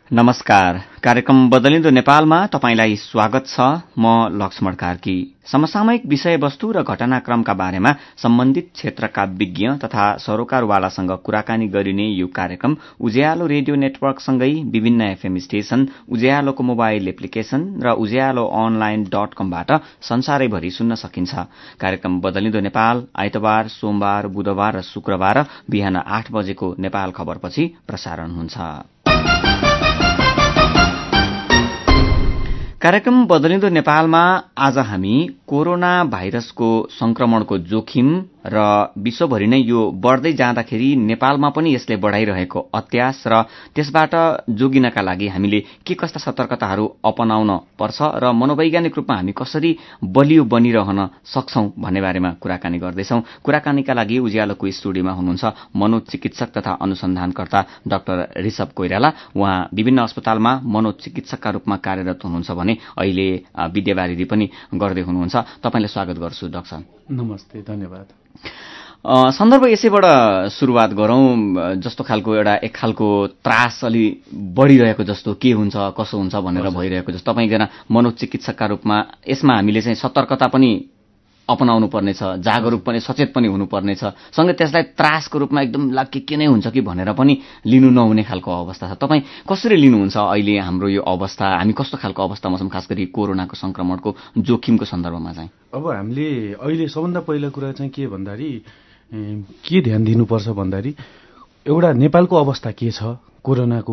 नमस्कार। कार्यक्रम बदलिँदो नेपालमा तपाईंलाई स्वागत छ। म लक्ष्मण कार्की। समसामयिक विषयवस्तु र घटनाक्रमका बारेमा सम्बन्धित क्षेत्रका विज्ञ तथा सरोकारवालासँग कुराकानी गरिने यो कार्यक्रम उज्यालो रेडियो नेटवर्कसँगै विभिन्न एफएम स्टेशन, उज्यालोको मोबाइल एप्लिकेशन र उज्यालो online.com बाट संसारैभरि सुन्न सकिन्छ। कार्यक्रम बदलिँदो नेपाल आइतबार, सोमबार, बुधबार र शुक्रबार बिहान 8 बजेको नेपाल खबरपछि प्रसारण हुन्छ। कार्यक्रम बदलिँदो नेपालमा आज हामी कोरोना भाइरसको संक्रमणको जोखिम र विश्वभरि नै यो बढ्दै जाँदाखेरि नेपालमा पनि यसले बढाइरहेको अत्यास र त्यसबाट जोगिनका लागि हामीले के कस्ता सतर्कताहरू अपनाउन पर्छ र मनोवैज्ञानिक रूपमा हामी कसरी बलियो बनिरहन सक्छौं भन्ने बारेमा कुराकानी गर्दैछौं। कुराकानीका लागि उज्यालोको स्टुडियोमा हुनुहुन्छ मनोचिकित्सक तथा अनुसन्धानकर्ता डाक्टर ऋषभ कोइराला। उहाँ विभिन्न अस्पतालमा मनोचिकित्सकका रूपमा कार्यरत हुनुहुन्छ भने अहिले विद्यावारिधि पनि गर्दै हुनुहुन्छ। तपाईंलाई स्वागत गर्छु डाक्टर साहब। नमस्ते, धन्यवाद। सन्दर्भ यसैबाट सुरुवात गरौं। जस्तो खालको एक खालको त्रास अलि बढिरहेको जस्तो के हुन्छ कसो हुन्छ भनेर भइरहेको जस्तो तपाईँ एकजना मनोचिकित्सकका रूपमा यसमा हामीले चाहिँ सतर्कता पनि अपनाउनु पर्नेछ, जागरूक पनि सचेत पनि हुनुपर्नेछ, सँगै त्यसलाई त्रासको रूपमा एकदम के नै हुन्छ कि भनेर पनि लिनु नहुने खालको अवस्था छ। तपाईँ कसरी लिनुहुन्छ अहिले हाम्रो यो अवस्था? हामी कस्तो खालको अवस्थामा छौँ खास गरी कोरोनाको संक्रमणको जोखिमको सन्दर्भमा चाहिँ? अब हामीले अहिले सबभन्दा पहिला कुरा चाहिँ के भन्दाखेरि के ध्यान दिनुपर्छ भन्दाखेरि एउटा नेपालको अवस्था के छ कोरोनाको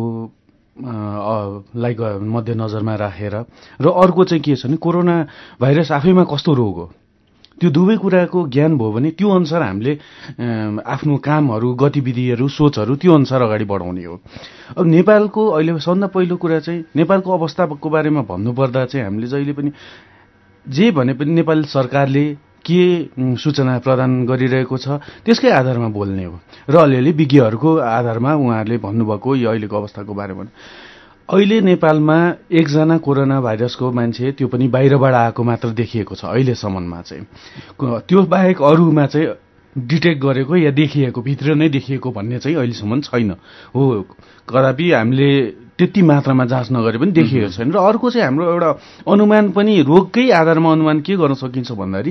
मध्यनजरमा राखेर, र अर्को चाहिँ के छ भने कोरोना भाइरस आफैमा कस्तो रोग हो, त्यो दुवै कुराको ज्ञान भयो भने त्यो अनुसार हामीले आफ्नो कामहरू, गतिविधिहरू, सोचहरू त्यो अनुसार अगाडि बढाउने हो। अब नेपालको अहिले सबभन्दा पहिलो कुरा चाहिँ नेपालको अवस्थाको बारेमा भन्नुपर्दा चाहिँ हामीले जहिले पनि जे भने पनि नेपाल सरकारले के सूचना प्रदान गरिरहेको छ त्यसकै आधारमा बोल्ने हो र अलिअलि विज्ञहरूको आधारमा उहाँहरूले भन्नुभएको यो अहिलेको अवस्थाको बारेमा। अहिले नेपालमा एकजना कोरोना भाइरसको मान्छे, त्यो पनि बाहिरबाट आएको मात्र देखिएको छ अहिलेसम्ममा चाहिँ। त्यो बाहेक अरूमा चाहिँ डिटेक्ट गरेको या देखिएको, भित्र नै देखिएको भन्ने चाहिँ अहिलेसम्म छैन हो। कदापि हामीले त्यति मात्रामा जाँच नगरे पनि देखिएको छैन। र अर्को चाहिँ हाम्रो एउटा अनुमान पनि, रोगकै आधारमा अनुमान के गर्न सकिन्छ भन्दाखेरि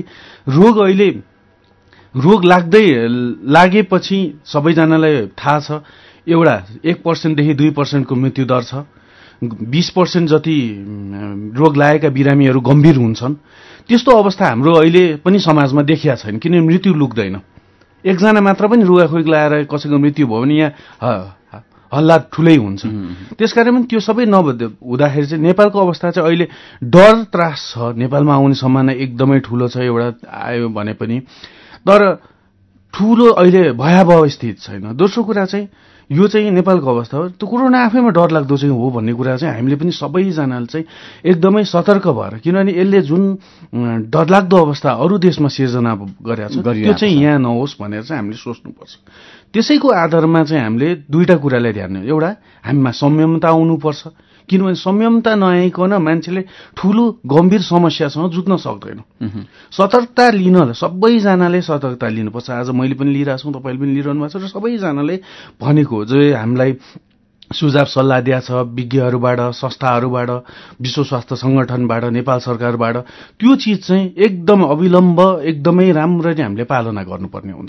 रोग लागेपछि सबैजनालाई थाहा छ एउटा 1% देखि 2% को मृत्यु दर छ। 20% जति रोग लागेका बिरामीहरू गम्भीर हुन्छन्। त्यस्तो अवस्था हाम्रो अहिले पनि समाजमा देखिया छैन, किनभने मृत्यु लुक्दैन। एकजना मात्र पनि रुगाखोकी लाएर कसैको मृत्यु भयो भने यहाँ हल्ला ठुलै हुन्छ। त्यसकारण पनि त्यो सबै नहुँदाखेरि चाहिँ नेपालको अवस्था चाहिँ अहिले डर त्रास छ। नेपालमा आउने सम्भावना एकदमै ठुलो छ एउटा आयो भने पनि, तर ठुलो अहिले भयावह स्थिति छैन। दोस्रो कुरा चाहिँ यो चाहिँ नेपालको अवस्था हो। त्यो कोरोना आफैमा डरलाग्दो चाहिँ हो भन्ने कुरा चाहिँ हामीले पनि सबैजनाले चाहिँ एकदमै सतर्क भएर, किनभने यसले जुन डरलाग्दो अवस्था अरू देशमा सिर्जना गरेको छ त्यो चाहिँ यहाँ नहोस् भनेर चाहिँ हामीले सोच्नुपर्छ। त्यसैको आधारमा चाहिँ हामीले दुईटा कुरालाई ध्यान दिनु। एउटा, हामीमा संयमता आउनुपर्छ, किनभने संयमता नआइकन मान्छेले ठुलो गम्भीर समस्यासँग जुझ्न सक्दैन। सतर्कता लिन सबैजनाले सतर्कता लिनुपर्छ। आज मैले पनि लिइरहेको छु, तपाईँले पनि लिइरहनु भएको छ, र सबैजनाले भनेको जो हामीलाई सुझाव सल्लाह दिया छ विज्ञहरूबाट, संस्थाहरूबाट, विश्व स्वास्थ्य संगठनबाट, नेपाल सरकारबाट, त्यो चिज चाहिँ एकदम अविलम्ब एकदमै राम्ररी हामीले पालना गर्नुपर्ने हुन्छ।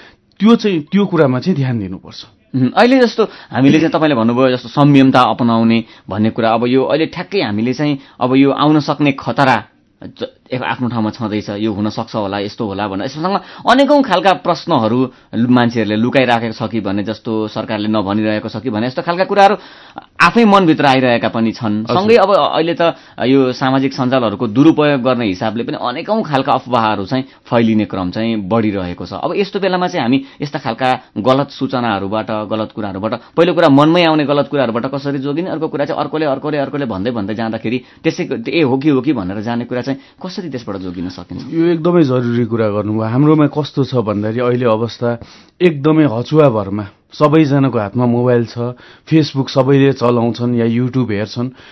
त्यो कुरामा चाहिँ ध्यान दिनुपर्छ। अहिले जस्तो हामीले चाहिँ तपाईँले भन्नुभयो जस्तो संयमता अपनाउने भन्ने कुरा, अब यो अहिले ठ्याक्कै हामीले चाहिँ अब यो आउन सक्ने खतरा आफ्नो ठाउँमा छँदैछ, यो हुन सक्छ होला, यस्तो होला भनेर यससँग अनेकौं खालका प्रश्नहरू मान्छेहरूले लुकाइराखेको छ कि भन्ने जस्तो, सरकारले नभनिरहेको छ कि भन्ने यस्तो खालका कुराहरू आफै मनभित्र आइरहेका पनि छन्। सँगै अब अहिले त यो सामाजिक सञ्जालहरूको दुरुपयोग गर्ने हिसाबले पनि अनेकौं खालका अफवाहहरू चाहिँ फैलिने क्रम चाहिँ बढिरहेको छ। अब यस्तो बेलामा चाहिँ हामी यस्ता खालका गलत सूचनाहरूबाट, गलत कुराहरूबाट, पहिलो कुरा मनमै आउने गलत कुराहरूबाट कसरी जोगिने, अर्को कुरा चाहिँ अर्कोले भन्दै जाँदाखेरि त्यसै ए हो कि भनेर जाने कुरा चाहिँ कसरी त्यसबाट जोगिन सकिन्छ? यो एकदमै जरुरी कुरा गर्नुभयो। हाम्रोमा कस्तो छ भन्दाखेरि अहिले अवस्था एकदमै हचुवा भरमा सबैजनाको हातमा मोबाइल छ, फेसबुक सबैले चलाउँछन् या युट्युब हेर्छन्।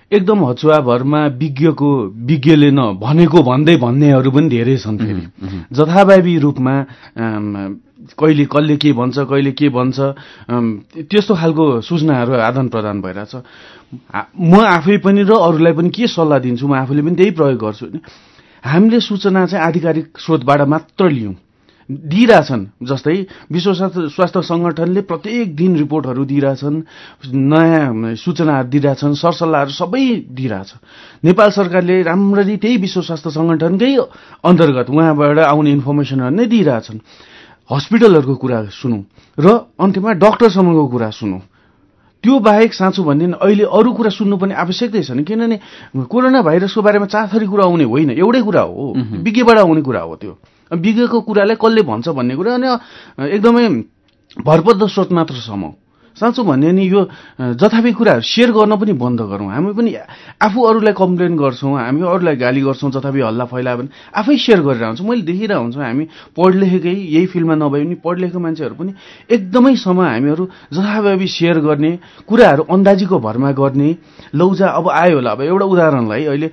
एकदम हचुवाभरमा विज्ञले भनेको भन्नेहरू पनि धेरै छन्। फेरि जथाभावी रूपमा कहिले कसले के भन्छ कहिले के भन्छ त्यस्तो खालको सूचनाहरू आदान प्रदान भइरहेछ। म आफै पनि र अरूलाई पनि के सल्लाह दिन्छु, म आफूले पनि त्यही प्रयोग गर्छु नि, हामीले सूचना चाहिँ आधिकारिक स्रोतबाट मात्र लियौँ। दिइरहेछन् जस्तै विश्व स्वास्थ्य संगठनले प्रत्येक दिन रिपोर्टहरू दिइरहेछन्, नयाँ सूचनाहरू दिइरहेछन्, सरसल्लाहहरू सबै दिइरहेछ। नेपाल सरकारले राम्ररी त्यही विश्व स्वास्थ्य संगठनकै अन्तर्गत उहाँबाट आउने इन्फर्मेसनहरू नै दिइरहेछन्। हस्पिटलहरूको कुरा सुनौँ र अन्त्यमा डक्टरसम्मको कुरा सुनौँ। त्यो बाहेक साँचो भन्ने अहिले अरू कुरा सुन्नु पनि आवश्यकै छैन, किनभने कोरोना भाइरसको बारेमा चारथरी कुरा आउने होइन, एउटै कुरा हो, विज्ञबाट आउने कुरा हो। त्यो विज्ञको कुरालाई कसले भन्छ भन्ने कुरा अनि एकदमै भरपर्दो स्रोत मात्र समाउ। साँचो भन्ने नि यो जथाभावी कुराहरू सेयर गर्न पनि बन्द गरौँ। हामी पनि आफू अरूलाई कम्प्लेन गर्छौँ, हामी अरूलाई गाली गर्छौँ, जथाभावी हल्ला फैलायो भने आफै सेयर गरेर हुन्छौँ। मैले देखिरहेको हुन्छु हामी पढलेखेकै यही फिल्डमा नभए पनि पढलेखेको मान्छेहरू पनि एकदमै समय हामीहरू जथाभावी सेयर गर्ने कुराहरू अन्दाजीको भरमा गर्ने। लौजा अब आयो होला, अब एउटा उदाहरणलाई अहिले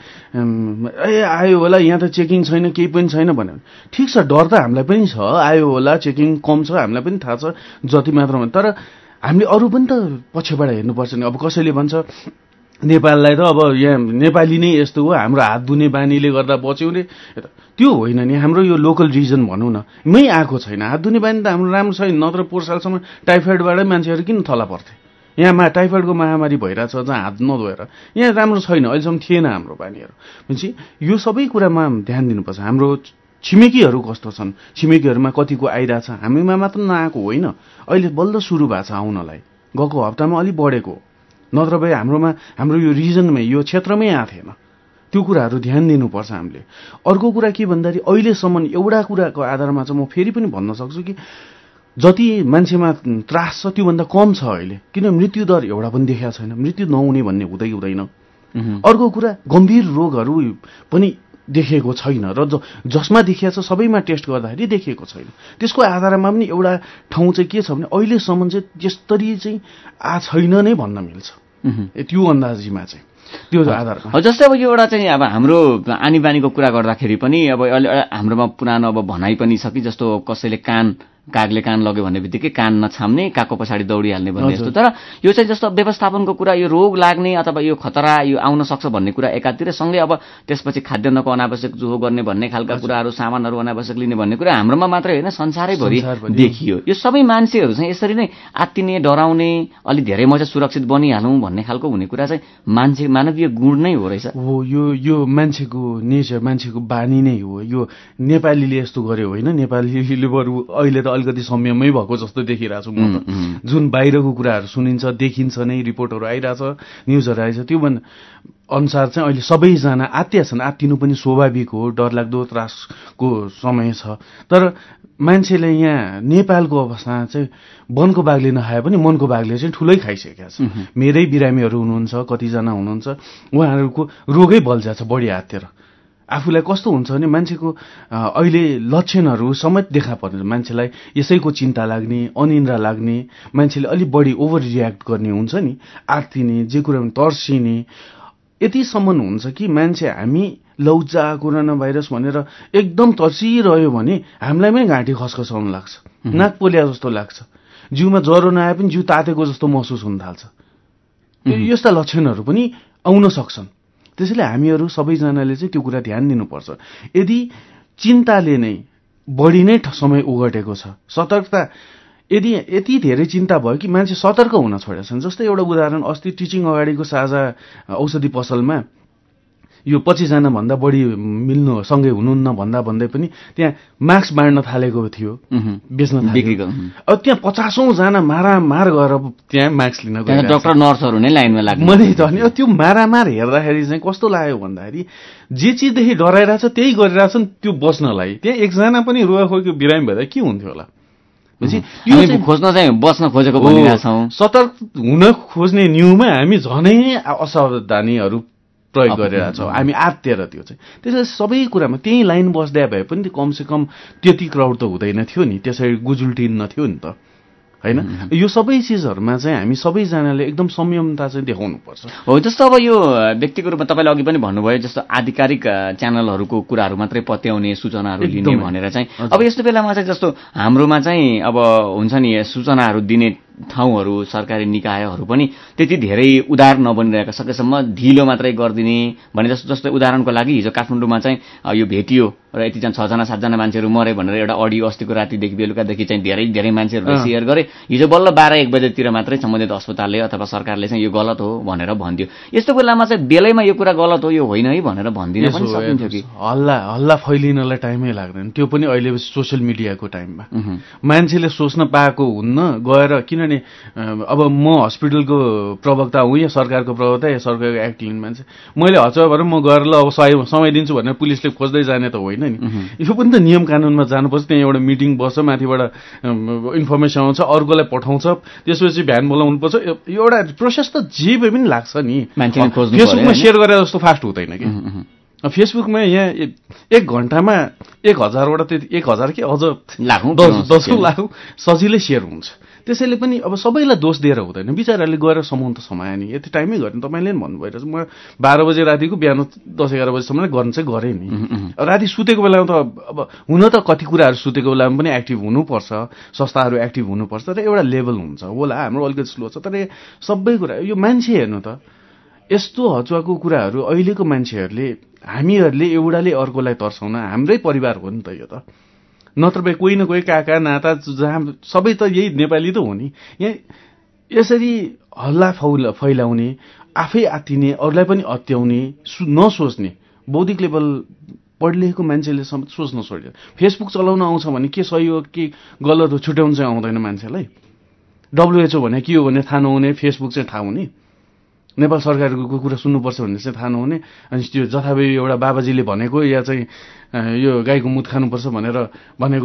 आयो होला यहाँ त चेकिङ छैन केही पनि छैन भन्यो भने ठिक छ, डर त हामीलाई पनि छ, आयो होला चेकिङ कम छ हामीलाई पनि थाहा छ जति मात्रामा, तर हामीले अरू पनि त पछिबाट हेर्नुपर्छ नि। अब कसैले भन्छ नेपाललाई त अब यहाँ नेपाली नै यस्तो हो, हाम्रो हात धुने बानीले गर्दा बच्यौँ रे, त्यो होइन नि। हाम्रो यो लोकल रिजन भनौँ न मै आएको छैन, हात धुने बानी त हाम्रो राम्रो छैन, नत्र पोहोर सालसम्म टाइफाइडबाटै मान्छेहरू किन थला पर्थे। यहाँ टाइफाइडको महामारी भइरहेछ जहाँ हात नधोएर, यहाँ राम्रो छैन, अहिलेसम्म थिएन हाम्रो बानीहरू। भनेपछि यो सबै कुरामा ध्यान दिनुपर्छ। हाम्रो छिमेकीहरू कस्तो छन्, छिमेकीहरूमा कतिको आइरहेछ, हामीमा मात्र नआएको होइन, अहिले बल्ल सुरु भएको छ आउनलाई, गएको हप्तामा अलिक बढेको, नत्र भए हाम्रो यो रिजनमै यो क्षेत्रमै आएको थिएन। त्यो कुराहरू ध्यान दिनुपर्छ हामीले। अर्को कुरा के भन्दाखेरि अहिलेसम्म एउटा कुराको आधारमा चाहिँ म फेरि पनि भन्न सक्छु कि जति मान्छेमा त्रास छ त्योभन्दा कम छ अहिले, किन मृत्युदर एउटा पनि देखाएको छैन, मृत्यु नहुने भन्ने हुँदैन। अर्को कुरा गम्भीर रोगहरू पनि देखिएको छैन र जसमा देखिएको छ सबैमा टेस्ट गर्दाखेरि देखिएको छैन। त्यसको आधारमा पनि एउटा ठाउँ चाहिँ के छ भने अहिलेसम्म चाहिँ त्यसरी चाहिँ छैन नै भन्न मिल्छ। त्यो अन्दाजीमा चाहिँ त्यो आधारमा जस्तै अब यो एउटा चाहिँ अब हाम्रो आनी बानीको कुरा गर्दाखेरि पनि अब हाम्रोमा पुरानो अब भनाइ पनि छ कि जस्तो कसैले कागले कान लग्यो भन्ने बित्तिकै कान नछाम्ने, कागको पछाडि दौडिहाल्ने भन्ने जस्तो। तर यो चाहिँ जस्तो व्यवस्थापनको कुरा, यो रोग लाग्ने अथवा यो खतरा यो आउन सक्छ भन्ने कुरा एकातिर, सँगै अब त्यसपछि खाद्यान्नको अनावश्यक जोहो गर्ने भन्ने खालका कुराहरू, सामानहरू अनावश्यक लिने भन्ने कुरा हाम्रोमा मात्रै होइन संसारैभरि देखियो। यो सबै मान्छेहरू चाहिँ यसरी नै आत्तिने, डराउने, अलि धेरै म चाहिँ सुरक्षित बनिहालौँ भन्ने खालको हुने कुरा चाहिँ मानवीय गुण नै हो रहेछ। हो, यो मान्छेको नेचर, मान्छेको बानी नै हो। यो नेपालीले यस्तो गर्यो होइन, नेपालीले बरु अहिले त अलिकति संयमै भएको जस्तो देखिरहेको छु म त। जुन बाहिरको कुराहरू सुनिन्छ देखिन्छ नै, रिपोर्टहरू आइरहेछ, न्युजहरू आइरहेछ, त्यो अनुसार चाहिँ अहिले सबैजना आत्तिया छन्। आत्तिनु पनि स्वाभाविक हो, डरलाग्दो त्रासको समय छ। तर मान्छेले यहाँ नेपालको अवस्था चाहिँ वनको बाघले नखाए पनि मनको बाघले चाहिँ ठुलै खाइसकेका छ। मेरै बिरामीहरू हुनुहुन्छ, कतिजना हुनुहुन्छ, उहाँहरूको रोगै बल्झा छ बढी हातेर। आफूलाई कस्तो हुन्छ भने मान्छेको अहिले लक्षणहरू समेत देखा पर्छ। मान्छेलाई यसैको चिन्ता लाग्ने, अनिन्द्रा लाग्ने, मान्छेले अलिक बढी ओभर रियाक्ट गर्ने हुन्छ नि, आत्तिने, जे कुरामा तर्सिने, यतिसम्म हुन्छ कि मान्छे हामी लौजा कोरोना भाइरस भनेर एकदम तर्सिरह्यो भने हामीलाई पनि घाँटी खसखसाउन लाग्छ, नाक पोलिया जस्तो लाग्छ, जिउमा ज्वरो नआए पनि जिउ तातेको जस्तो महसुस हुन थाल्छ। यस्ता लक्षणहरू पनि आउन सक्छन्। त्यसैले हामीहरू सबैजनाले चाहिँ त्यो कुरा ध्यान दिनुपर्छ। यदि चिन्ताले नै बढी नै समय ओगटेको छ, सतर्कता यदि यति धेरै चिन्ता भयो कि मान्छे सतर्क हुन छोडेछन्। जस्तै एउटा उदाहरण, अस्ति टिचिङ अगाडिको साझा औषधि पसलमा यो 25 जना भन्दा बढी मिल्नु सँगै हुनुहुन्न भन्दै पनि त्यहाँ मास्क बाँड्न थालेको थियो, बेच्न थालेको। अब त्यहाँ 50औं जना मारामार गरेर त्यहाँ मास्क लिन गए, डाक्टर नर्सहरू नै लाइनमा लाग्नु। मैले त अनि त्यो मारामार हेर्दाखेरि चाहिँ कस्तो लाग्यो भन्दाखेरि जे चिजदेखि डराइरहेछ त्यही गरिरहेछन् त्यो बस्नलाई। त्यहाँ एकजना पनि रोगाखोरीको बिरामी भएर के हुन्थ्यो होला। खोज्न चाहिँ बस्न खोजेको भनिरहेछौँ। सतर्क हुन खोज्ने न्युमा हामी झनै असावधानीहरू प्रयोग गरिरहेछौँ, हामी आत्तिएर। त्यो चाहिँ त्यसैले सबै कुरामा त्यही लाइन बस्दै भए पनि कमसेकम त्यति क्राउड त हुँदैन थियो नि, त्यसरी गुजुल्टिन्न थियो नि त। होइन। यो सबै चिजहरूमा चाहिँ हामी सबैजनाले एकदम संयमता चाहिँ देखाउनुपर्छ। हो, जस्तो अब यो व्यक्तिको रूपमा तपाईँले अघि पनि भन्नुभयो जस्तो आधिकारिक च्यानलहरूको कुराहरू मात्रै पत्याउने, सूचनाहरू लिने भनेर चाहिँ अब यस्तो बेलामा चाहिँ जस्तो हाम्रोमा चाहिँ अब हुन्छ नि सूचनाहरू दिने ठाउँहरू सरकारी निकायहरू पनि त्यति धेरै उदार नबनिरहेका, सकेसम्म ढिलो मात्रै गरिदिने भने जस्तो उदाहरणको लागि हिजो काठमाडौँमा चाहिँ यो भेटियो र यतिजना 6 जना 7 जना मान्छेहरू मरे भनेर एउटा अडियो अस्तिको रातिदेखि बेलुकादेखि चाहिँ धेरै मान्छेहरूले सेयर गरे। हिजो बल्ल 12-1 बजेतिर मात्रै सम्बन्धित अस्पतालले अथवा सरकारले चाहिँ यो गलत हो भनेर भनिदियो। यस्तो बेलामा चाहिँ बेलैमा यो कुरा गलत हो, यो होइन है भनेर भनिदिन पनि सकिन्थ्यो कि? हल्ला फैलिनलाई टाइमै लाग्दैन, त्यो पनि अहिले सोसियल मिडियाको टाइममा मान्छेले सोच्न पाएको हुन्न गएर। किनभने अब म हस्पिटलको प्रवक्ता हुँ या सरकारको प्रवक्ता या सरकारको एक्ट लिने मान्छे, मैले हचुवा भएर म गएर ल अब समय दिन्छु भनेर पुलिसले खोज्दै जाने त होइन नि। यो पनि त नियम कानुनमा जानुपर्छ। त्यहाँ एउटा मिटिङ बस्छ, माथिबाट इन्फर्मेसन आउँछ, अर्कोलाई पठाउँछ, त्यसपछि भ्यान बोलाउनुपर्छ। एउटा प्रोसेस त जे भए पनि लाग्छ नि। फेसबुकमा सेयर गरेर जस्तो फास्ट हुँदैन कि। फेसबुकमा यहाँ 1 घन्टामा 1000वटा 1000 कि अझ लाखौं 10 लाख सजिलै सेयर हुन्छ। त्यसैले पनि अब सबैलाई दोष दिएर हुँदैन, बिचाराले गएर समाउन त समाए नि। यति टाइमै गर्ने तपाईँले पनि भन्नुभइरहेछ, म 12 बजे रातिको बिहान 10-11 बजीसम्म गर्न चाहिँ गरेँ नि। राति सुतेको बेलामा त अब हुन त कति कुराहरू सुतेको बेलामा पनि एक्टिभ हुनुपर्छ, संस्थाहरू एक्टिभ हुनुपर्छ, तर एउटा लेभल हुन्छ होला। हाम्रो अलिकति स्लो छ, तर सबै कुरा यो मान्छे हेर्नु त, यस्तो हचुवाको कुराहरू अहिलेको मान्छेहरूले, हामीहरूले एउटाले अर्कोलाई तर्साउन, हाम्रै परिवार हो नि त यो त। नत्र भए कोही न कोही काका नाता जहाँ सबै त यही नेपाली त हो नि। यहाँ यसरी हल्ला फैलाउने, आफै आत्तिने, अरूलाई पनि अत्याउने, नसोच्ने, बौद्धिक लेभल पढलेको मान्छेले सोच्न छोड्यो। फेसबुक चलाउन आउँछ भने के सही हो के गलत हो छुट्याउनु चाहिँ आउँदैन मान्छेलाई। WHO भने के हो भने थाहा नहुने, फेसबुक चाहिँ थाहा हुने, नेपाल सरकारको कुरा सुन्नुपर्छ भन्ने चाहिँ थाहा नहुने, अनि त्यो जथाभावी एउटा बाबाजीले भनेको या चाहिँ यो गाईको मुत खानुपर्छ भनेर भनेको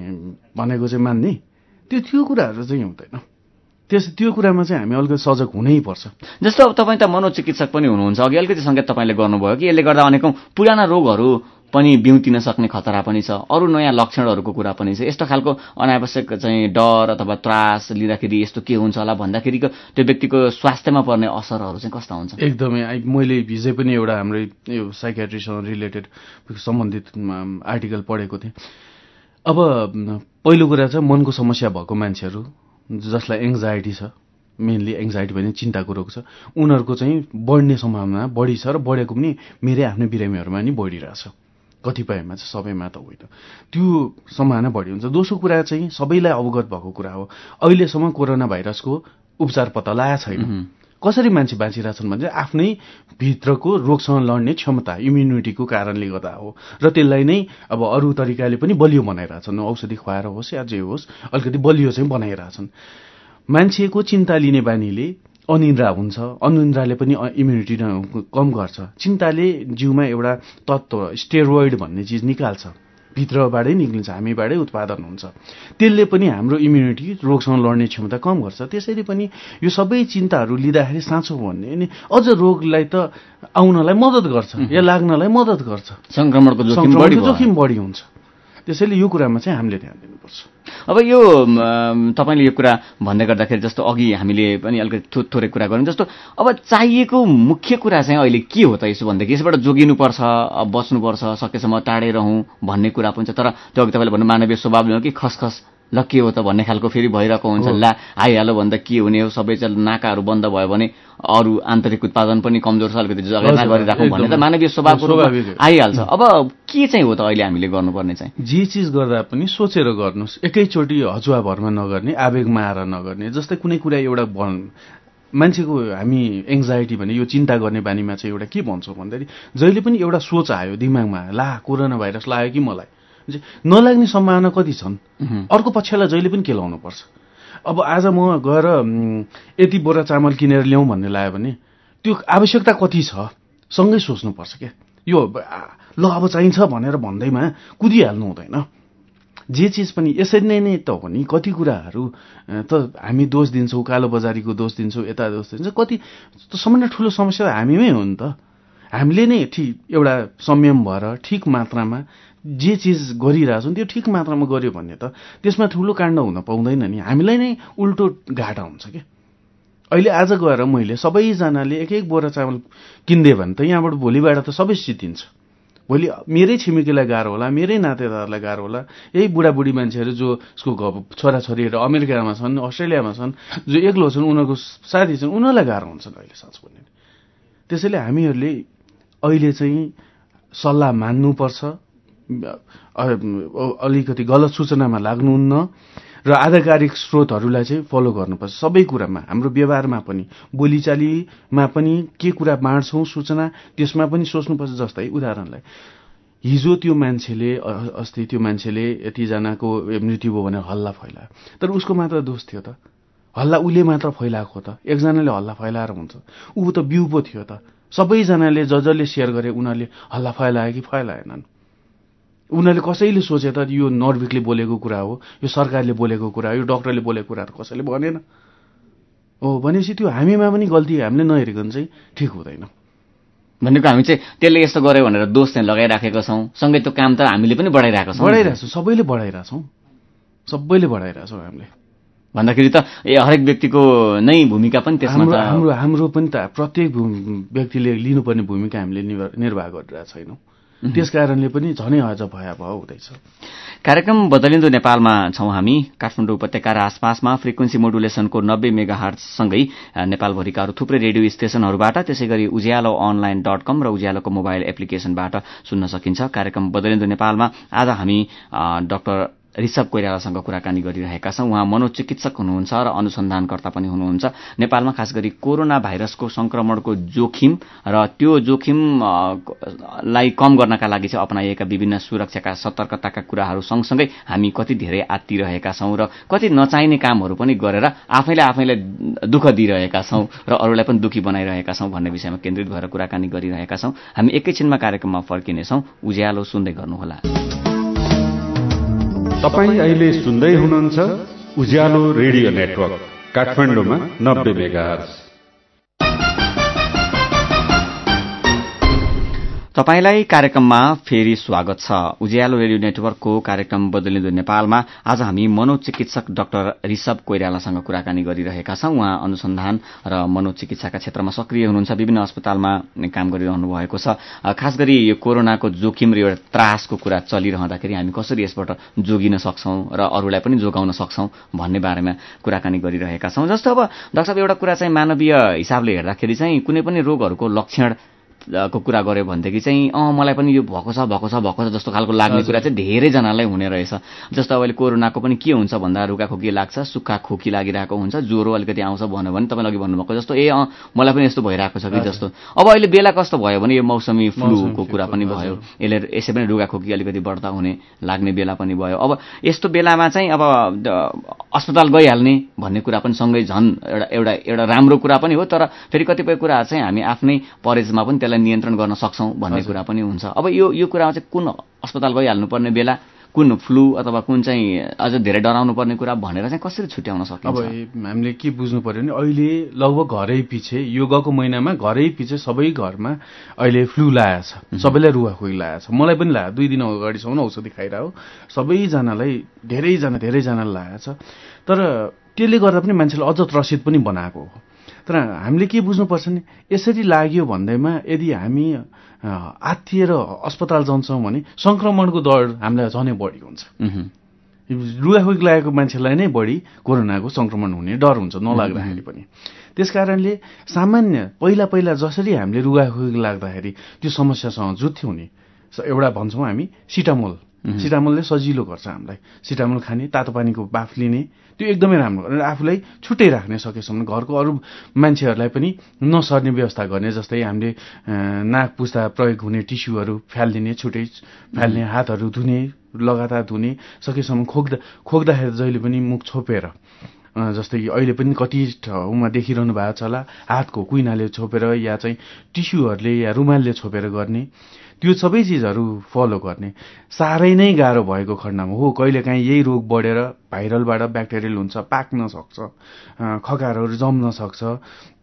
चाहिँ मान्ने, त्यो कुराहरू चाहिँ हुँदैन। त्यो कुरामा चाहिँ हामी अलिकति सजग हुनै पर्छ। जस्तो अब तपाईँ त मनोचिकित्सक पनि हुनुहुन्छ, अघि अलिकति सङ्केत तपाईँले गर्नुभयो कि यसले गर्दा अनेकौं पुराना रोगहरू पनि बिउतिन सक्ने खतरा पनि छ, अरू नयाँ लक्षणहरूको कुरा पनि छ। यस्तो खालको अनावश्यक चाहिँ डर अथवा त्रास लिँदाखेरि यस्तो के हुन्छ होला भन्दाखेरिको त्यो व्यक्तिको स्वास्थ्यमा पर्ने असरहरू चाहिँ कस्ता हुन्छ? एकदमै। मैले हिजै पनि एउटा हाम्रो यो साइकियाट्रीसँग रिलेटेड सम्बन्धित आर्टिकल पढेको थिएँ। अब पहिलो कुरा चाहिँ मनको समस्या भएको मान्छेहरू जसलाई एङ्जाइटी छ, मेनली एङ्जाइटी भने चिन्ताको रोग छ, उनीहरूको चाहिँ बढ्ने सम्भावना बढी छ र बढेको पनि मेरै आफ्नै बिरामीहरूमा नि बढिरहेछ। कतिपयमा चाहिँ, सबैमा त होइन, त्यो सम्भावना बढी हुन्छ। दोस्रो कुरा चाहिँ सबैलाई अवगत भएको कुरा हो, अहिलेसम्म कोरोना भाइरसको उपचार पत्ता लगाएको छैन। कसरी मान्छे बाँचिरहेछन् भने आफ्नै भित्रको रोगसँग लड्ने क्षमता, इम्युनिटीको कारणले गर्दा हो, र त्यसलाई नै अब अरू तरिकाले पनि बलियो बनाइरहेछन्, औषधि खुवाएर होस् या जे होस् अलिकति बलियो चाहिँ बनाइरहेछन्। मान्छेको चिन्ता लिने बानीले अनिन्द्रा हुन्छ, अनिन्द्राले पनि इम्युनिटी कम गर्छ। चिन्ताले जिउमा एउटा तत्त्व स्टेरोइड भन्ने चिज निकाल्छ, भित्रबाटै निक्लिन्छ, हामीबाटै उत्पादन हुन्छ, त्यसले पनि हाम्रो इम्युनिटी, रोगसँग लड्ने क्षमता कम गर्छ। त्यसरी पनि यो सबै चिन्ताहरू लिँदाखेरि साँचो भन्ने अनि अझ रोगलाई त आउनलाई मद्दत गर्छ या लाग्नलाई मद्दत गर्छ, संक्रमणको जोखिम बढी हुन्छ। त्यसैले यो कुरामा चाहिँ हामीले ध्यान दिनुपर्छ। अब यो तपाईँले यो कुरा भन्दै गर्दाखेरि जस्तो अघि हामीले पनि अलिकति थोरै कुरा गऱ्यौँ, जस्तो अब चाहिएको मुख्य कुरा चाहिँ अहिले के हो त यसो भन्दाखेरि यसबाट जोगिनुपर्छ, बच्नुपर्छ, सकेसम्म टाढै रहौँ भन्ने कुरा पनि छ। तर त्यो अघि तपाईँले भन्नु मानवीय स्वभावले हो कि खसखस ल के हो त भन्ने खालको फेरि भइरहेको हुन्छ। ला आइहाल्यो भन्दा के हुने हो, सबै चाहिँ नाकाहरू बन्द भयो भने अरू आन्तरिक उत्पादन पनि कमजोर छ, अलिकति जग्गा गरिराखौँ भन्ने त मानवीय स्वभावको रूपमा आइहाल्छ। अब के चाहिँ हो त अहिले हामीले गर्नुपर्ने चाहिँ? जे चिज गर्दा पनि सोचेर गर्नुहोस्, एकैचोटि हचुवा भरमा नगर्ने, आवेगमा आएर नगर्ने। जस्तै कुनै कुरा एउटा मान्छेको हामी एङ्जाइटी भने यो चिन्ता गर्ने बानीमा चाहिँ एउटा के भन्छौँ भन्दाखेरि जहिले पनि एउटा सोच आयो दिमागमा, ला कोरोना भाइरस लाग्यो कि मलाई, नलाग्ने सम्भावना कति छन्, अर्को पक्षलाई जहिले पनि केलाउनुपर्छ। अब आज म गएर यति बोरा चामल किनेर ल्याउँ भन्ने लाग्यो भने त्यो आवश्यकता कति छ सँगै सोच्नुपर्छ क्या। यो ल अब चाहिन्छ भनेर भन्दैमा कुदिहाल्नु हुँदैन। जे चिज पनि यसरी नै त हो नि। कति कुराहरू त हामी दोष दिन्छौँ, कालो बजारीको दोष दिन्छौँ, यता दोष दिन्छौँ, कति सम्बन्ध ठुलो समस्या हामीमै हो नि त। हामीले नै एउटा संयम भएर ठिक मात्रामा जे चिज गरिरहेछौँ त्यो ठिक मात्रामा गर्यो भने त त्यसमा ठुलो काण्ड हुन पाउँदैन नि, हामीलाई नै उल्टो घाटा हुन्छ क्या। अहिले आज गएर मैले सबैजनाले एक एक बोरा चामल किनिदियो भने त यहाँबाट भोलिबाट त सबै सिद्धिन्छ। भोलि मेरै छिमेकीलाई गाह्रो होला, मेरै नातेदारलाई गाह्रो होला, यही बुढाबुढी मान्छेहरू जो उसको छोराछोरीहरू अमेरिकामा छन्, अस्ट्रेलियामा छन्, जो एक्लो छन्, उनीहरूको साथी छन्, उनीहरूलाई गाह्रो हुन्छन् अहिले साँच्चो भन्ने। त्यसैले हामीहरूले अहिले चाहिँ सल्लाह मान्नुपर्छ, अलिकति गलत सूचनामा लाग्नुहुन्न र आधिकारिक स्रोतहरूलाई चाहिँ फलो गर्नुपर्छ सबै कुरामा, हाम्रो व्यवहारमा पनि, बोलीचालीमा पनि के कुरा बाँड्छौँ सूचना त्यसमा पनि सोच्नुपर्छ। जस्तै उदाहरणलाई हिजो त्यो मान्छेले अस्ति त्यो मान्छेले यतिजनाको मृत्यु भयो भनेर हल्ला फैलायो, तर उसको मात्र दोष थियो त? हल्ला उसले मात्र फैलाएको त? एकजनाले हल्ला फैलाएर हुन्छ? ऊ त बिउ पो थियो त? सबैजनाले जसले सेयर गरे उनीहरूले हल्ला फैलायो कि फैलाएनन्? उनीहरूले कसैले सोचे त यो नर्भिकले बोलेको कुरा हो, यो सरकारले बोलेको कुरा हो, यो डक्टरले बोलेको कुरा त कसैले भनेन हो? भनेपछि त्यो हामीमा पनि गल्ती हामीले नहेरिकन चाहिँ ठिक हुँदैन। भनेको हामी चाहिँ त्यसले यस्तो गर्यो भनेर दोष चाहिँ लगाइराखेका छौँ, सँगै त्यो काम त हामीले पनि बढाइरहेका छौँ, सबैले बढाइरहेछौँ हामीले भन्दाखेरि त हरेक व्यक्तिको नै भूमिका पनि त्यसमा हाम्रो पनि त प्रत्येक व्यक्तिले लिनुपर्ने भूमिका हामीले निर्वाह गरिरहेको छैनौँ। त्यस कारणले पनि झनै अझ भयावह हुँदैछ। कार्यक्रम बदलिँदो नेपालमा छौं हामी। काठमाडौँ उपत्यका र आसपासमा फ्रिक्वेन्सी मोडुलेसनको 90 मेगाहर्ट्जसँगै नेपालभरिका अरू थुप्रै रेडियो स्टेशनहरूबाट, त्यसैगरी उज्यालो online.com र उज्यालोको मोबाइल एप्लिकेशनबाट सुन्न सकिन्छ। कार्यक्रम बदलिँदो नेपालमा आज हामी डाक्टर ऋषभ कोइरालासँग कुराकानी गरिरहेका छौं। उहाँ मनोचिकित्सक हुनुहुन्छ र अनुसन्धानकर्ता पनि हुनुहुन्छ। नेपालमा खास गरी कोरोना भाइरसको संक्रमणको जोखिम र त्यो जोखिमलाई कम गर्नका लागि चाहिँ अपनाइएका विभिन्न सुरक्षाका सतर्कताका कुराहरू सँगसँगै हामी कति धेरै आत्तिरहेका छौं र कति नचाहिने कामहरू पनि गरेर आफैलाई दुःख दिइरहेका छौं र अरूलाई पनि दुखी बनाइरहेका छौं भन्ने विषयमा केन्द्रित भएर कुराकानी गरिरहेका छौं। हामी एकैछिनमा कार्यक्रममा फर्किनेछौं। उज्यालो सुन्दै गर्नुहोला। तपाईं अहिले सुन्दै हुनुहुन्छ उज्यालो रेडियो नेटवर्क काठमाडौँमा 90 मेगाहर्ट्ज। तपाईलाई कार्यक्रममा फेरि स्वागत छ। उज्यालो रेडियो नेटवर्कको कार्यक्रम बदलिँदो नेपालमा आज हामी मनोचिकित्सक डाक्टर ऋषभ कोइरालासँग कुराकानी गरिरहेका छौं। उहाँ अनुसन्धान र मनोचिकित्साका क्षेत्रमा सक्रिय हुनुहुन्छ, विभिन्न अस्पतालमा काम गरिरहनु भएको छ। खास गरी यो कोरोनाको जोखिम र एउटा त्रासको कुरा चलिरहँदाखेरि हामी कसरी यसबाट जोगिन सक्छौं र अरूलाई पनि जोगाउन सक्छौं भन्ने बारेमा कुराकानी गरिरहेका छौं। जस्तो अब डाक्टर साहब, एउटा कुरा चाहिँ मानवीय हिसाबले हेर्दाखेरि चाहिँ कुनै पनि रोगहरूको लक्षण को कुरा गर्यो भनेदेखि चाहिँ मलाई पनि यो भएको छ जस्तो खालको लाग्ने कुरा चाहिँ धेरैजनालाई हुने रहेछ। जस्तो अहिले कोरोनाको पनि के हुन्छ भन्दा रुगाखोकी लाग्छ, सुक्खा खोकी लागिरहेको हुन्छ, ज्वरो अलिकति आउँछ भन्यो भने तपाईँले अघि भन्नुभएको जस्तो मलाई पनि यस्तो भइरहेको छ कि जस्तो। अब अहिले बेला कस्तो भयो भने यो मौसमी फ्लूको कुरा पनि भयो, यसै पनि रुगाखोकी अलिकति बढ्ता हुने लाग्ने बेला पनि भयो। अब यस्तो बेलामा चाहिँ अब अस्पताल गइहाल्ने भन्ने कुरा पनि सँगै झन् एउटा राम्रो कुरा पनि हो, तर फेरि कतिपय कुराहरू चाहिँ हामी आफ्नै परेजमा पनि त्यसलाई नियन्त्रण गर्न सक्छौं भन्ने कुरा पनि हुन्छ। अब यो कुरामा चाहिँ कुन अस्पताल गइहाल्नु पर्ने बेला, कुन फ्लू अथवा कुन चाहिँ अझ धेरै डराउनु पर्ने कुरा भनेर चाहिँ कसरी छुट्याउन सकिन्छ? अब हामीले के बुझ्नु पर्यो भने अहिले लगभग घरै पछि यो गएको महिनामा घरै पछि सबै घरमा अहिले फ्लू लागेछ, सबैलाई रुगाखोकी लागेछ। मलाई पनि लाग्यो, 2 दिन अगाडिसम्म औषधि खाइरहेको सबैजनालाई धेरैजनालाई लागेछ। तर त्यसले गर्दा पनि मान्छेले अझ त्रसित पनि बनाएको हो। तर हामीले के बुझ्नुपर्छ नि, यसरी लाग्यो भन्दैमा यदि हामी आत्तिएर अस्पताल जान्छौँ भने संक्रमणको दर हामीलाई झनै बढी हुन्छ। रुगाखोकी लागेको मान्छेलाई नै बढी कोरोनाको संक्रमण हुने डर हुन्छ नलाग्दाखेरि पनि। त्यसकारणले सामान्य पहिला जसरी हामीले रुगाखोकी लाग्दाखेरि त्यो समस्यासँग जुध्थ्यौँ नि, एउटा भन्छौँ हामी सिटामोलले सजिलो गर्छ हामीलाई। सिटामोल खाने, तातो पानीको बाफ लिने, त्यो एकदमै राम्रो। आफूलाई छुट्टै राख्ने सकेसम्म घरको अरू मान्छेहरूलाई पनि नसर्ने व्यवस्था गर्ने। जस्तै हामीले नाक पुस्दा प्रयोग हुने टिस्युहरू फालिदिने, छुट्टै फाल्ने, हातहरू धुने, लगातार धुने, सकेसम्म खोक्दाखेरि जहिले पनि मुख छोपेर, जस्तै अहिले पनि कति ठाउँमा देखिरहनु भएको छ होला, हातको कुइनाले छोपेर या चाहिँ टिस्युहरूले या रुमालले छोपेर गर्ने, त्यो सबै चिजहरू फलो गर्ने। साह्रै नै गाह्रो भएको खण्डमा हो कहिलेकाहीँ यही रोग बढेर भाइरलबाट ब्याक्टेरियल हुन्छ, पाक्न सक्छ, खकारहरू जम्न सक्छ,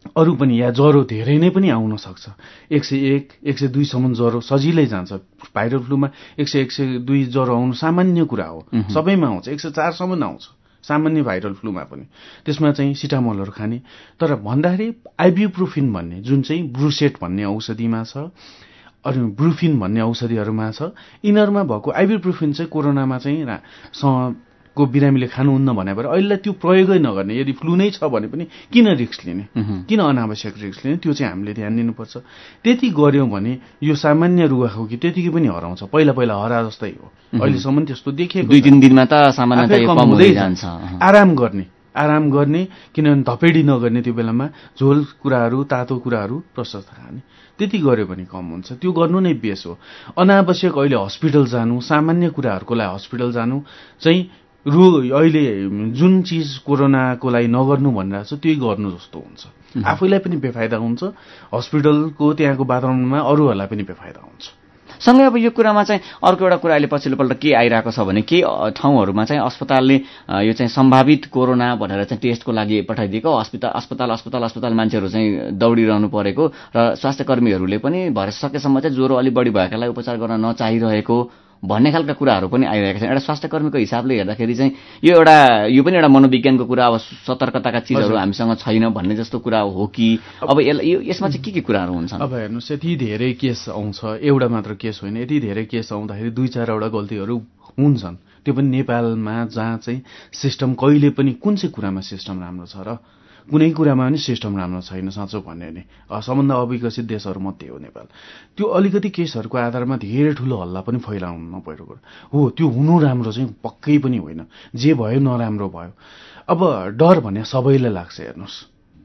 अरू पनि या ज्वरो धेरै नै पनि आउन सक्छ। 101, 102 सम्म ज्वरो सजिलै जान्छ। भाइरल फ्लूमा 100, 102 ज्वरो आउनु सामान्य कुरा हो, सबैमा आउँछ। 104 सम्म आउँछ सामान्य भाइरल फ्लूमा पनि। त्यसमा चाहिँ सिटामोलहरू खाने। तर भन्दाखेरि आइबुप्रोफिन भन्ने जुन चाहिँ ब्रुसेट भन्ने औषधिमा छ, अरू ब्रुफिन भन्ने औषधिहरूमा छ, यिनीहरूमा भएको आइबुप्रोफिन चाहिँ कोरोनामा चाहिँ को बिरामीले खानुहुन्न भने भएर अहिले त्यो प्रयोगै नगर्ने। यदि फ्लू नै छ भने पनि किन रिस्क लिने, किन अनावश्यक रिस्क लिने, त्यो चाहिँ हामीले ध्यान दिनुपर्छ। त्यति गर्यौं भने यो सामान्य रुगाखोकी त्यतिकै पनि हराउँछ। पहिला हरा जस्तै हो, अहिलेसम्म त्यस्तो देखेको 2-3 दिनमा त सामान्यतया कम हुँदै जान्छ। आराम गर्ने, किनभने धपेडी नगर्ने, त्यो बेलामा झोल कुराहरू तातो कुराहरू प्रशस्त खाने, त्यति गर्यो भने कम हुन्छ। त्यो गर्नु नै बेस हो। अनावश्यक अहिले हस्पिटल जानु, सामान्य कुराहरूको लागि हस्पिटल जानु चाहिँ अहिले जुन चिज कोरोनाको लागि नगर्नु भनिरहेको छ त्यही गर्नु जस्तो हुन्छ। आफैलाई पनि बेफाइदा हुन्छ, हस्पिटलको त्यहाँको वातावरणमा अरूहरूलाई पनि बेफाइदा हुन्छ। सँगै अब यो कुरामा चाहिँ अर्को एउटा कुरा अहिले पछिल्लोपल्ट के आइरहेको छ भने केही ठाउँहरूमा चाहिँ अस्पतालले यो चाहिँ सम्भावित कोरोना भनेर चाहिँ टेस्टको लागि पठाइदिएको, अस्पताल मान्छेहरू चाहिँ दौडिरहनु परेको र स्वास्थ्य कर्मीहरूले पनि भरे सकेसम्म चाहिँ ज्वरो अलि बढी भएकालाई उपचार गर्न नचाहिरहेको भन्ने खालका कुराहरू पनि आइरहेका छन्। एउटा स्वास्थ्य कर्मीको हिसाबले हेर्दाखेरि चाहिँ यो पनि एउटा मनोविज्ञानको कुरा, अब सतर्कताका चिजहरू हामीसँग छैन भन्ने जस्तो कुरा हो कि अब यसमा चाहिँ के कुराहरू हुन्छन्? अब हेर्नुहोस्, यति धेरै केस आउँछ, एउटा मात्र केस होइन, यति धेरै केस आउँदाखेरि 2-4वटा गल्तीहरू हुन्छन्। त्यो पनि नेपालमा जहाँ चाहिँ सिस्टम कहिले पनि कुन चाहिँ कुरामा सिस्टम राम्रो छ र कुनै कुरामा पनि सिस्टम राम्रो छैन। साँचो भन्यो भने सबभन्दा अविकसित देशहरू मध्ये हो नेपाल। त्यो अलिकति केसहरूको आधारमा धेरै ठुलो हल्ला पनि फैलाउनु नपरेको हो। त्यो हुनु राम्रो चाहिँ पक्कै पनि होइन, जे भयो नराम्रो भयो। अब डर भने सबैलाई लाग्छ। हेर्नुहोस्,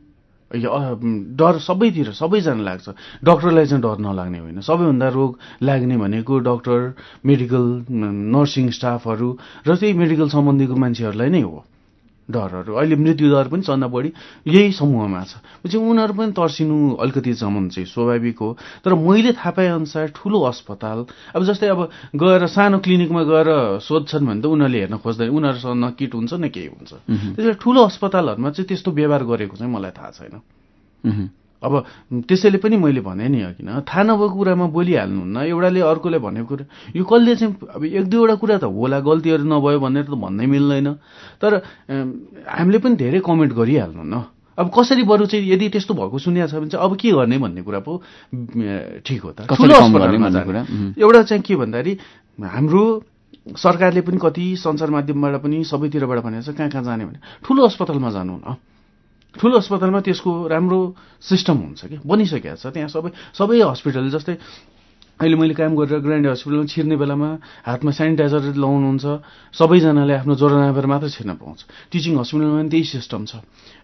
डर सबैतिर सबैजना लाग्छ। डक्टरलाई चाहिँ डर नलाग्ने होइन। सबैभन्दा रोग लाग्ने भनेको डक्टर, मेडिकल नर्सिङ स्टाफहरू र त्यही मेडिकल सम्बन्धीको मान्छेहरूलाई नै हो डरहरू। अहिले मृत्युदर पनि चन्दा बढी यही समूहमा छ। उनीहरू पनि तर्सिनु अलिकति जमन चाहिँ स्वाभाविक हो। तर मैले थाहा पाए अनुसार ठुलो अस्पताल, अब जस्तै अब गएर सानो क्लिनिकमा गएर सोध्छन् भने त उनीहरूले हेर्न खोज्दैन, उनीहरूसँग न किट हुन्छ न केही हुन्छ। त्यसैले ठुलो अस्पतालहरूमा चाहिँ त्यस्तो व्यवहार गरेको चाहिँ मलाई थाहा छैन। अब त्यसैले पनि मैले भने नि किन थाहा नभएको कुरामा बोलिहाल्नुहुन्न। एउटाले अर्कोले भनेको कुरा यो कसले चाहिँ अब 1-2वटा कुरा त होला, गल्तीहरू नभयो भनेर त भन्नै मिल्दैन। तर हामीले पनि धेरै कमेन्ट गरिहाल्नु न। अब कसरी बरु चाहिँ यदि त्यस्तो भएको सुनिएको छ भने चाहिँ अब के गर्ने भन्ने कुरा पो ठिक हो त। ठुलो अस्पतालमा जाने एउटा चाहिँ के भन्दाखेरि हाम्रो सरकारले पनि कति सञ्चार माध्यमबाट पनि सबैतिरबाट भनेको छ कहाँ जाने भने ठुलो अस्पतालमा जानु न। ठुलो अस्पतालमा त्यसको राम्रो सिस्टम हुन्छ कि बनिसकेको छ। त्यहाँ सबै हस्पिटल जस्तै अहिले मैले काम गरेर ग्रान्ड हस्पिटलमा छिर्ने बेलामा हातमा सेनिटाइजर लाउनुहुन्छ, सबैजनाले आफ्नो ज्वरो नभएर मात्र छिर्न पाउँछ। टिचिङ हस्पिटलमा पनि त्यही सिस्टम छ।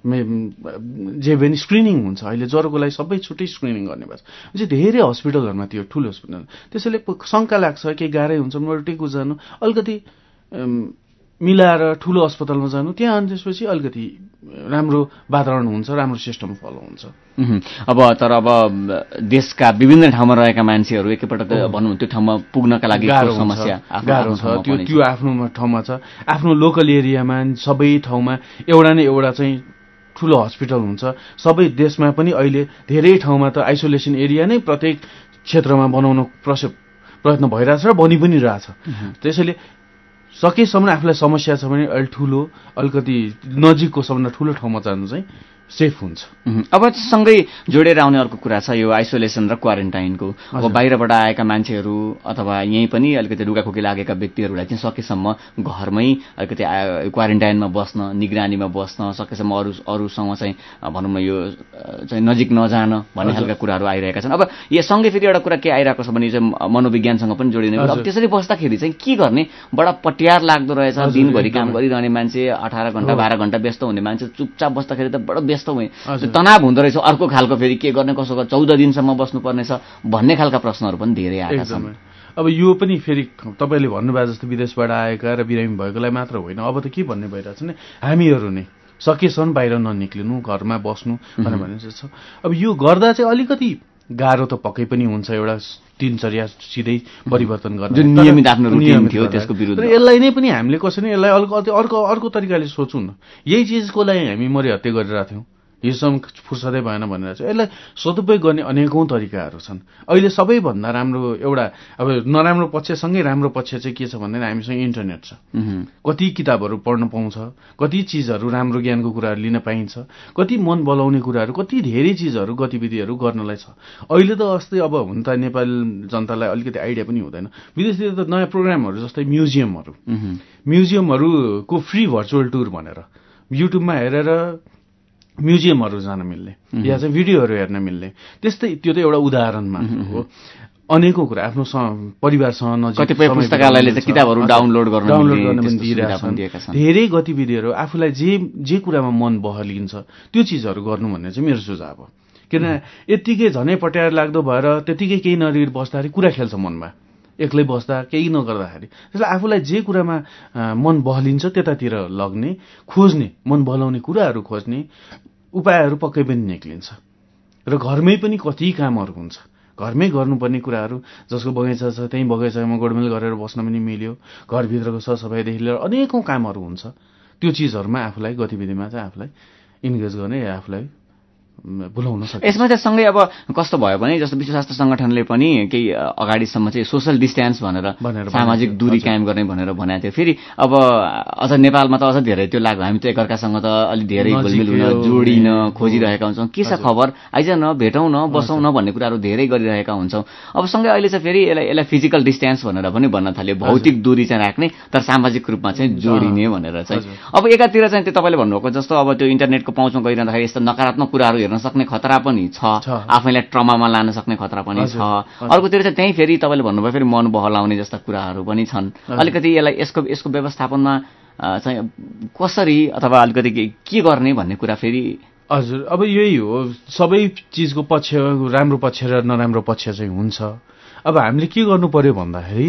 जे पनि स्क्रिनिङ हुन्छ। अहिले ज्वरोको लागि सबै छुट्टै स्क्रिनिङ गर्ने भएछ। चाहिँ धेरै हस्पिटलहरूमा त्यो ठुलो हस्पिटल त्यसैले शङ्का लाग्छ केही गाह्रै हुन्छ म टेकु जानु, अलिकति मिलाएर ठुलो अस्पतालमा जानु। त्यहाँ अनि त्यसपछि अलिकति राम्रो वातावरण हुन्छ, राम्रो सिस्टम फलो हुन्छ। अब तर अब देशका विभिन्न ठाउँमा रहेका मान्छेहरू एकैपटक भनौँ त्यो ठाउँमा पुग्नका लागि समस्या गाह्रो छ। त्यो आफ्नो ठाउँमा छ, आफ्नो लोकल एरियामा सबै ठाउँमा एउटा न एउटा चाहिँ ठुलो हस्पिटल हुन्छ। सबै देशमा पनि अहिले धेरै ठाउँमा त आइसोलेसन एरिया नै प्रत्येक क्षेत्रमा बनाउन प्रयत्न भइरहेछ र बनि पनि रहेछ। त्यसैले सकेसम्म आफूलाई समस्या छ भने अलिकति नजिकको सबभन्दा ठुलो ठाउँमा जानु चाहिँ सेफ हुन्छ। अब सँगै जोडेर आउने अर्को कुरा छ यो आइसोलेसन र क्वारेन्टाइनको। अब बाहिरबाट आएका मान्छेहरू अथवा यहीँ पनि अलिकति रुगाखोकी लागेका व्यक्तिहरूलाई चाहिँ सकेसम्म घरमै अलिकति क्वारेन्टाइनमा बस्न, निगरानीमा बस्न, सकेसम्म अरूसँग चाहिँ भनौँ न यो चाहिँ नजिक नजान भन्ने खालका कुराहरू आइरहेका छन्। अब यो सँगै फेरि एउटा कुरा के आइरहेको छ भने चाहिँ मनोविज्ञानसँग पनि जोडिने। अब त्यसरी बस्दाखेरि चाहिँ के गर्ने, बडा पटियार लाग्दो रहेछ। दिनभरि काम गरिरहने मान्छे, 18 घण्टा 12 घण्टा व्यस्त हुने मान्छे चुपचाप बस्दाखेरि त बडो व्यस्त तनाव हुँदो रहेछ। अर्को खालको फेरि के गर्ने, कसो गर्ने, 14 दिनसम्म बस्नुपर्नेछ भन्ने खालका प्रश्नहरू पनि धेरै आएका छन्। अब यो पनि फेरि तपाईँले भन्नुभयो जस्तो विदेशबाट आएका र बिरामी भएकोलाई मात्र होइन। अब त के भन्ने भइरहेछ भने हामीहरू नै सकेसम्म बाहिर ननिक्लिनु, घरमा बस्नु भन्ने छ। अब यो गर्दा चाहिँ अलिकति गाह्रो त पक्कै पनि हुन्छ। एउटा दिनचर्या सिधै परिवर्तन गर्न, जुन नियमित आफ्नो रुटिन थियो त्यसको विरुद्ध। र यसलाई नै पनि हामीले कसरी यसलाई अर्को तरिकाले सोचौँ न। यही चिजको लागि हामी मरि हत्या गरिरहेको थियौँ, हिजोसम्म फुर्सदै भएन भनेर चाहिँ यसलाई सदुपयोग गर्ने अनेकौं तरिकाहरू छन्। अहिले सबैभन्दा राम्रो एउटा अब नराम्रो पक्षसँगै राम्रो पक्ष चाहिँ के छ भन्दा हामीसँग इन्टरनेट छ। कति किताबहरू पढ्न पाउँछ, कति चिजहरू राम्रो ज्ञानको कुराहरू लिन पाइन्छ, कति मन बलाउने कुराहरू, कति धेरै चिजहरू गतिविधिहरू गर्नलाई छ। अहिले त अस्ति अब हुन त नेपाल जनतालाई अलिकति आइडिया पनि हुँदैन, विदेशतिर त नयाँ प्रोग्रामहरू जस्तै म्युजियमहरूको फ्री भर्चुअल टुर भनेर युट्युबमा हेरेर म्युजियमहरू जान मिल्ने या चाहिँ भिडियोहरू हेर्न मिल्ने, त्यस्तै त्यो त एउटा उदाहरणमा हो। अनेकौं कुरा आफ्नो परिवारसँग नजिक कतिपय पुस्तकालयले चाहिँ किताबहरू डाउनलोड गर्न पनि दिइरहेका छन्। धेरै गतिविधिहरू आफूलाई जे कुरामा मन बहलिन्छ त्यो चिजहरू गर्नु भन्ने चाहिँ मेरो सुझाव हो। किन यत्तिकै झनै पट्याएर लाग्दो भएर त्यतिकै केही नरिर बस्दाखेरि कुरा खेल्छ मनमा, एक्लै बस्दा केही नगर्दाखेरि। त्यसलाई आफूलाई जे कुरामा मन बहलिन्छ त्यतातिर लग्ने, खोज्ने, मन बहलाउने कुराहरू खोज्ने उपायहरू पक्कै पनि निक्लिन्छ। र घरमै पनि कति कामहरू हुन्छ, घरमै गर्नुपर्ने कुराहरू, जसको बगैँचा छ त्यही बगैँचामा गोडमेल गरेर बस्न पनि मिल्यो, घरभित्रको सरसफाइदेखि लिएर अनेकौं कामहरू हुन्छ। त्यो चिजहरूमा आफूलाई गतिविधिमा चाहिँ आफूलाई इन्गेज गर्ने या आफूलाई भुलाउन सक्छ। यसमा चाहिँ सँगै अब कस्तो भयो भने जस्तो विश्व स्वास्थ्य संगठनले पनि केही अगाडिसम्म चाहिँ सोशल डिस्टेन्स भनेर सामाजिक दूरी कायम गर्ने भनेर भनेको थियो। फेरि अब अझ नेपालमा त अझ धेरै त्यो लाग्यो, हामी त एकअर्कासँग त अलि धेरै घुलमिल हुन जोडिन खोजिरहेका हुन्छौँ, के छ खबर आइज न, भेटौँ न, बसौँ न भन्ने कुराहरू धेरै गरिरहेका हुन्छौँ। अब सँगै अहिले चाहिँ फेरि यसलाई फिजिकल डिस्टेन्स भनेर पनि भन्न थाल्यो, भौतिक दूरी चाहिँ राख्ने तर सामाजिक रूपमा चाहिँ जोडिने भनेर चाहिँ। अब एकातिर चाहिँ त्यो तपाईँले भन्नुभएको जस्तो अब त्यो इन्टरनेटको पहुँचमा गइरहँदाखेरि यस्तो नकारात्मक कुराहरू हेर्न सक्ने खतरा पनि छ, आफैलाई ट्रमामा लान सक्ने खतरा पनि छ। अर्कोतिर चाहिँ त्यही फेरि तपाईँले भन्नुभयो फेरि मन बहलाउने जस्ता कुराहरू पनि छन्। अलिकति यसलाई यसको व्यवस्थापनमा चाहिँ कसरी अथवा अलिकति के गर्ने भन्ने कुरा फेरि हजुर अब यही हो, सबै चिजको पक्ष, राम्रो पक्ष र नराम्रो पक्ष चाहिँ हुन्छ। अब हामीले के गर्नु पर्यो भन्दाखेरि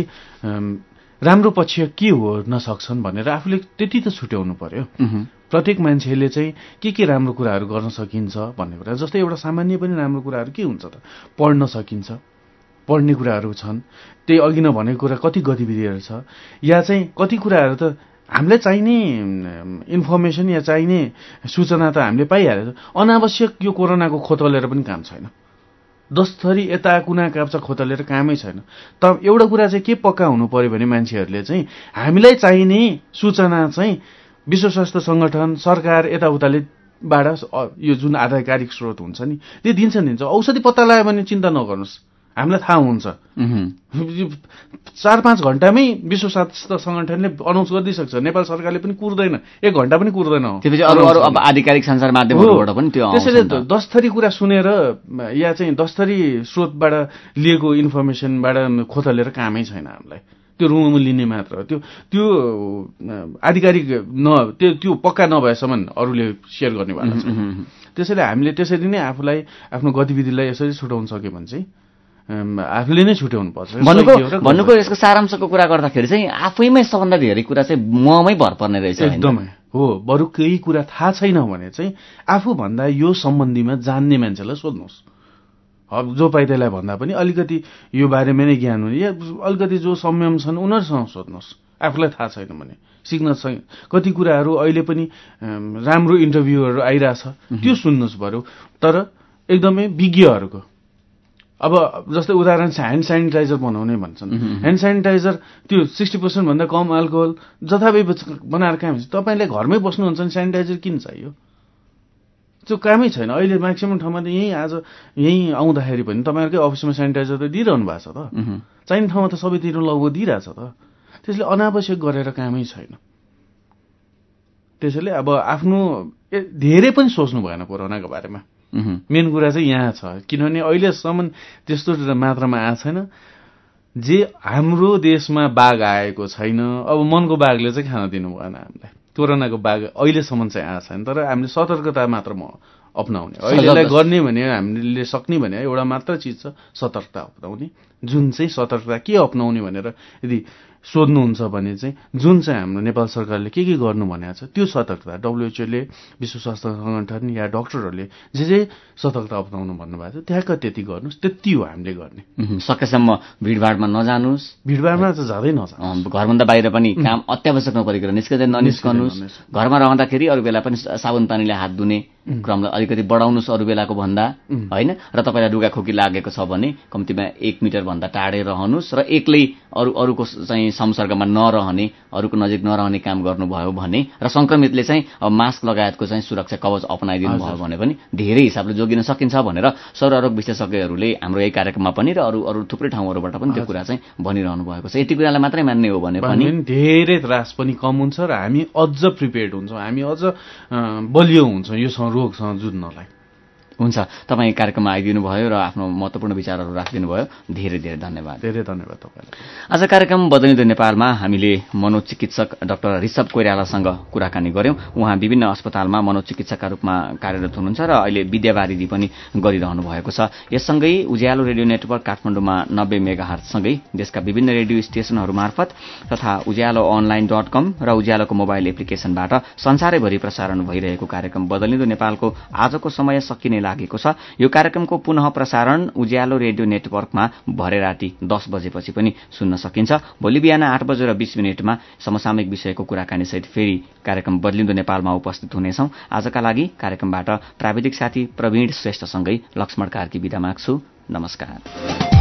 राम्रो पक्ष के हो नसक्छन् भनेर आफूले त्यति त छुट्याउनु पर्यो। प्रत्येक मान्छेले चाहिँ के राम्रो कुराहरू गर्न सकिन्छ भन्ने कुरा, जस्तै एउटा सामान्य पनि राम्रो कुराहरू के हुन्छ त, पढ्न सकिन्छ, पढ्ने कुराहरू छन्, त्यही अघि नभनेको कुरा कति गतिविधिहरू छ, या चाहिँ कति कुराहरू त हामीलाई चाहिने इन्फर्मेसन या चाहिने सूचना त हामीले पाइहाल्यो। अनावश्यक यो कोरोनाको खोतलेर पनि काम छैन, 10 थरी यता कुना काप्चा खोतलेर कामै छैन। त एउटा कुरा चाहिँ के पक्का हुनु पर्यो भने मान्छेहरूले चाहिँ हामीलाई चाहिने सूचना चाहिँ विश्व स्वास्थ्य संगठन, सरकार यताउताले बाट यो जुन आधिकारिक स्रोत हुन्छ नि त्यो दिन्छ। औषधि पत्ता लगायो भने चिन्ता नगर्नुहोस्, हामीलाई थाहा हुन्छ। 4-5 घण्टामै विश्व स्वास्थ्य संगठनले अनाउन्स गरिदिइसक्छ, नेपाल सरकारले पनि कुर्दैन, 1 घण्टा पनि कुर्दैन। त्यसपछि अरू अब आधिकारिक सञ्चार माध्यमहरूबाट पनि त्यो आउँछ। त्यसैले 10 थरी कुरा सुनेर या चाहिँ 10 थरी स्रोतबाट लिएको इन्फर्मेसनबाट खोतलेर कामै छैन हामीलाई, त्यो रुममा लिने मात्र। त्यो आधिकारिक त्यो पक्का नभएसम्म अरूले सेयर गर्ने वाला छ। त्यसैले हामीले त्यसरी नै आफूलाई आफ्नो गतिविधिलाई यसरी छुटाउन सक्यो भने चाहिँ आफूले नै छुट्याउनु पर्छ। भन्नुको यसको सारांशको कुरा गर्दाखेरि चाहिँ आफैमै सबभन्दा धेरै कुरा चाहिँ ममै भर पर्ने रहेछ। एकदमै हो, बरु केही कुरा थाहा छैन भने चाहिँ आफूभन्दा यो सम्बन्धीमा जान्ने मान्छेलाई सोध्नुहोस्। अब जो पाइ त्यसलाई भन्दा पनि अलिकति यो बारेमा नै ज्ञान हुने या अलिकति जो संयम छन् उनीहरूसँग सोध्नुहोस्। आफूलाई थाहा छैन भने सिक्न छैन। कति कुराहरू अहिले पनि राम्रो इन्टरभ्यूहरू आइरहेछ, त्यो सुन्नुहोस् बरु, तर एकदमै विज्ञहरूको। अब जस्तै उदाहरण छ ह्यान्ड सेनिटाइजर बनाउने भन्छन्। ह्यान्ड सेनिटाइजर त्यो 60% भन्दा कम अल्कोहल जथाभावी बनाएर काम हुन्छ। तपाईँले घरमै बस्नुहुन्छ भने सेनिटाइजर किन चाहियो? त्यो कामै छैन। अहिले म्याक्सिमम ठाउँमा त यहीँ आउँदाखेरि पनि तपाईँहरूकै अफिसमा सेनिटाइजर त दिइरहनु भएको छ त, चाहिने ठाउँमा त सबैतिर लगभग दिइरहेछ त। त्यसले अनावश्यक गरेर कामै छैन। त्यसैले अब आफ्नो धेरै पनि सोच्नु भएन कोरोनाको बारेमा। मेन कुरा चाहिँ यहाँ छ, किनभने अहिलेसम्म त्यस्तो मात्रामा आएको छैन। जे हाम्रो देशमा बाघ आएको छैन, अब मनको बाघले चाहिँ खान दिनु भएन हामीलाई। कोरोनाको बाघ अहिलेसम्म चाहिँ आएको छैन, तर हामीले सतर्कता मात्र अपनाउने। अहिलेलाई गर्ने भने हामीले सक्ने भने एउटा मात्र चिज छ, सतर्कता अपनाउने। जुन चाहिँ सतर्कता के अपनाउने भनेर यदि सोध्नुहुन्छ भने चाहिँ जुन चाहिँ हाम्रो नेपाल सरकारले के गर्नु भनेको छ त्यो सतर्कता WHO ले, विश्व स्वास्थ्य संगठन या डाक्टरहरूले जे सतर्कता अपनाउनु भन्नुभएको छ ठ्याक्क त्यति गर्नुहोस्, त्यति हो हामीले गर्ने। सकेसम्म भिडभाडमा नजानुस्, भिडभाडमा चाहिँ जाँदै नजानुहोस्, घरभन्दा बाहिर पनि काम अत्यावश्यक नपरेको निस्कँदै ननिस्कनुहोस्, घरमा रहँदाखेरि अरू बेला पनि साबुन पानीले हात धुने क्रमलाई अलिकति बढाउनुहोस् अरू बेलाको भन्दा, होइन? र तपाईँलाई रुगाखोकी लागेको छ भने कम्तीमा 1 मिटर भन्दा टाढै रहनुहोस् र एक्लै अरूको चाहिँ संसर्गमा नरहने, अरूको नजिक नरहने काम गर्नुभयो भने र संक्रमितले चाहिँ अब मास्क लगायतको चाहिँ सुरक्षा कवच अपनाइदिनु भयो भने पनि धेरै हिसाबले जोगिन सकिन्छ भनेर सर्वरोग विशेषज्ञहरूले हाम्रो यही कार्यक्रममा पनि र अरू थुप्रै ठाउँहरूबाट पनि त्यो कुरा चाहिँ भनिरहनु भएको छ। यति कुरालाई मात्रै मान्ने हो भने पनि धेरै त्रास पनि कम हुन्छ र हामी अझ प्रिपेयर्ड हुन्छौँ, हामी अझ बलियो हुन्छौँ यो रोगसँग जुझ्नलाई। हुन्छ, तपाईँ कार्यक्रममा आइदिनु भयो र आफ्नो महत्त्वपूर्ण विचारहरू राखिदिनु भयो, धेरै धेरै धन्यवाद। धेरै धन्यवाद तपाईँलाई। आज कार्यक्रम बदलिँदो नेपालमा हामीले मनोचिकित्सक डाक्टर ऋषभ कोइरालासँग कुराकानी गऱ्यौँ। उहाँ विभिन्न अस्पतालमा मनोचिकित्सकका रूपमा कार्यरत हुनुहुन्छ र अहिले विद्यावारिधि पनि गरिरहनु भएको छ। यससँगै उज्यालो रेडियो नेटवर्क काठमाडौँमा 90 मेगाहर्ज सँगै देशका विभिन्न रेडियो स्टेशनहरू मार्फत तथा ujalonline.com र उज्यालोको मोबाइल एप्लिकेशनबाट संसारैभरि प्रसारण भइरहेको कार्यक्रम बदलिँदो नेपालको आजको समय सकिने लागेको छ। यो कार्यक्रमको पुनः प्रसारण उज्यालो रेडियो नेटवर्कमा भरे राति 10 बजेपछि पनि सुन्न सकिन्छ। भोलि बिहान 8:20 समसामयिक विषयको कुराकानी सहित फेरि कार्यक्रम बदलिँदो नेपालमा उपस्थित हुनेछौं। आजका लागि कार्यक्रमबाट प्राविधिक साथी प्रवीण श्रेष्ठसँगै लक्ष्मण कार्की बिदा माग्छु। नमस्कार।